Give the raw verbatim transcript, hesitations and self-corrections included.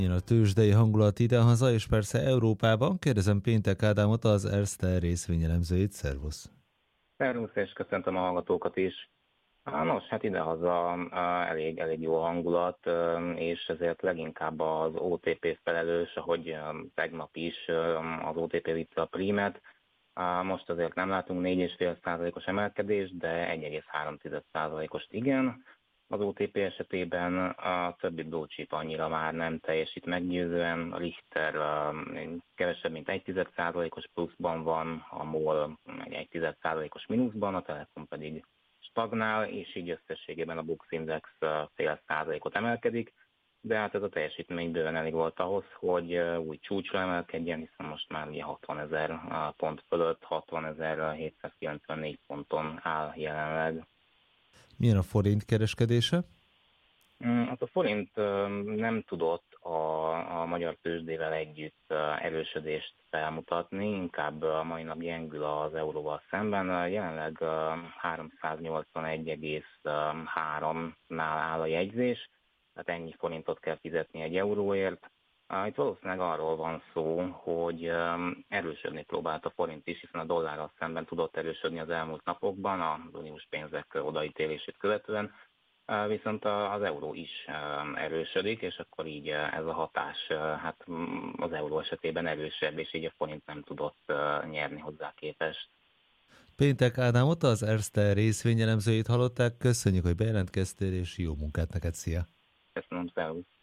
Milyen a tőzsdei hangulat idehaza, és persze Európában? Kérdezem Péntek Ádámot, az Erste részvényelemzőjét. Szervusz! Szervusz, és köszöntöm a hallgatókat is. Á, Nos, hát idehaza á, elég, elég jó hangulat, ö, és ezért leginkább az o té pé felelős, ahogy ö, tegnap is ö, az o té pé vitte a prímet. Á, Most azért nem látunk négy egész öt százalékos emelkedést, de egy egész három százalékost igen. Az o té pé esetében a többi blue chip annyira már nem teljesít meggyőzően, a Richter ö, kevesebb mint egy egész egy százalékos pluszban van, a MOL egy egy egész egy százalékos mínuszban, a Telekom pedig stagnál, és így összességében a Bux Index ö, fél százalékot emelkedik, de hát ez a teljesítmény bőven elég volt ahhoz, hogy ö, új csúcsra emelkedjen, hiszen most már ugye hatvanezer pont fölött, hatvanezer-hétszázkilencvennégy ponton áll jelenleg. Milyen a forint kereskedése? Mm, Hát a forint ö, nem tudott a, a magyar tőzsdével együtt ö, erősödést felmutatni, inkább a mai nap gyengül az euróval szemben. Ö, Jelenleg ö, háromszáznyolcvanegy egész három-nál áll a jegyzés, tehát ennyi forintot kell fizetni egy euróért. Ö, Itt valószínűleg arról van szó, hogy ö, erősödni próbált a forint is, hiszen a dollárral szemben tudott erősödni az elmúlt napokban az uniós pénzek odaítélését követően. Uh, Viszont a- az euró is uh, erősödik, és akkor így uh, ez a hatás uh, hát mm, az euró esetében erősebb, és így a forint nem tudott uh, nyerni hozzá képest. Péntek Ádámot, az Erste részvényelemzőjét hallották. Köszönjük, hogy bejelentkeztél, és jó munkát neked, szia! Köszönöm, szervusz!